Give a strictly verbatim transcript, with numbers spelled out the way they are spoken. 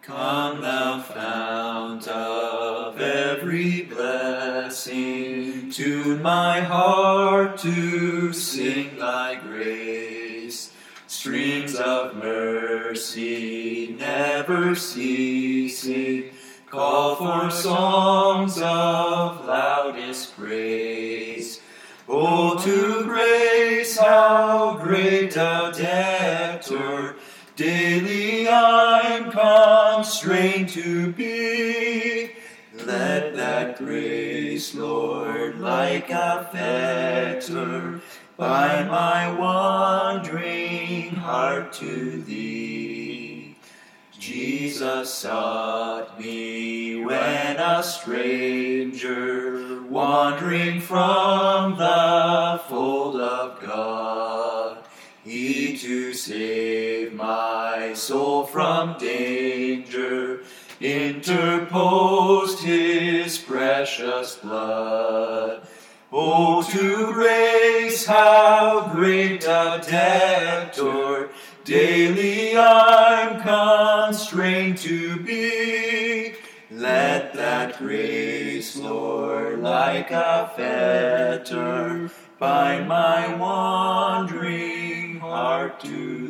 Come, thou fount of every blessing, tune my heart to sing thy grace. Streams of mercy never ceasing, call for songs of loudest praise. Oh, to grace, how great a debtor daily I'm constrained to be. Let that grace, Lord, like a fetter, bind my wandering heart to thee. Jesus sought me when a stranger, wandering from the fold of God. He to save my soul from danger interposed his precious blood. Oh, to grace, how great a debtor daily I'm constrained to be. Let that grace, Lord, like a fetter, bind my wandering heart to